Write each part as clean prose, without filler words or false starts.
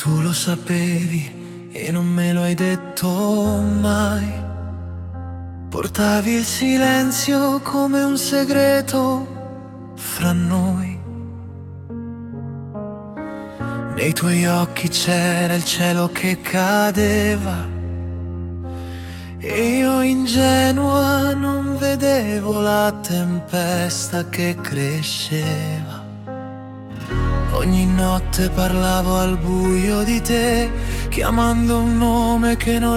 Tu lo sapevi e non me lo hai detto mai. Portavi il silenzio come un segreto fra noi. Nei tuoi occhi c'era il cielo che cadeva e io ingenua non vedevo la tempesta che cresceva. Ogni notte parlavo al buio di te, chiamando un nome che non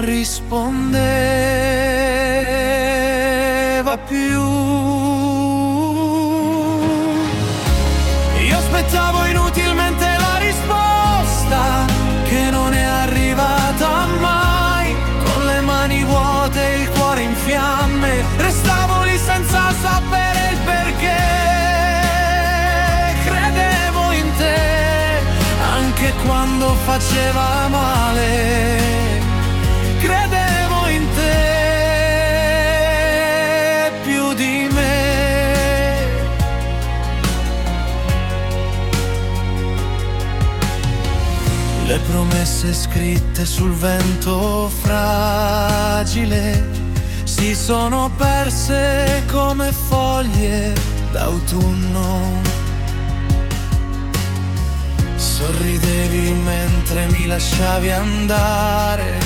rispondeva più. Io aspettavo inutilmente la risposta che non è arrivata mai. Con le mani vuote e il cuore in fiamme, restavo lì senza sapere il perché. Anche quando faceva male, credevo in te più di me. Le promesse scritte sul vento fragile si sono perse come foglie d'autunno. Sorridevi mentre mi lasciavi andare,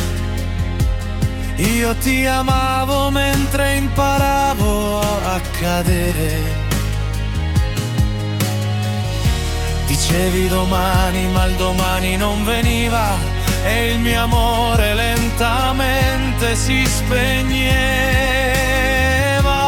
io ti amavo mentre imparavo a cadere. Dicevi domani, ma il domani non veniva e il mio amore lentamente si spegneva.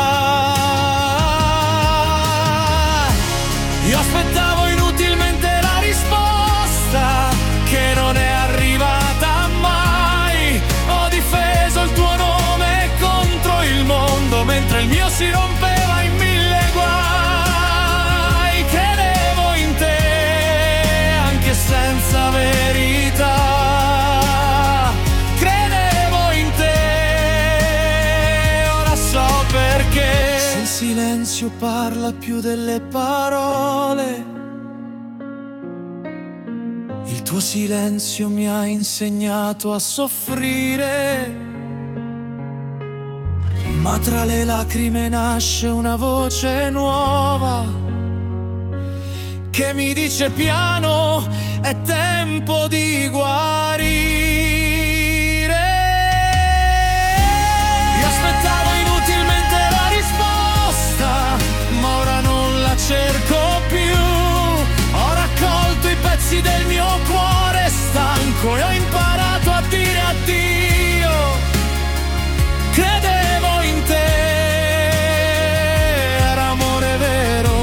Io aspettavo inutilmente la risposta che non è arrivata mai. Ho difeso il tuo nome contro il mondo mentre il mio si rompeva in mille guai. Credevo in te anche senza verità. Credevo in te, ora so perché. Se il silenzio parla più delle parole, il tuo silenzio mi ha insegnato a soffrire, ma tra le lacrime nasce una voce nuova che mi dice piano, è tempo di guarire. Io aspettavo inutilmente la risposta, ma ora non la cerco più. Ho raccolto i pezzi del mio cuore stanco e ho imparato a dire addio. Credevo in te, era amore vero.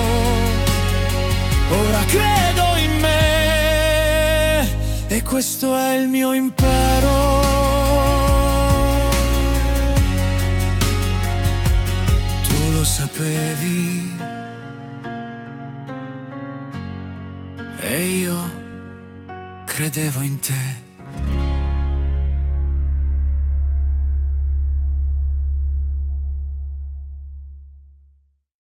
Ora credo in me e questo è il mio impero. Tu lo sapevi e io credevo in te.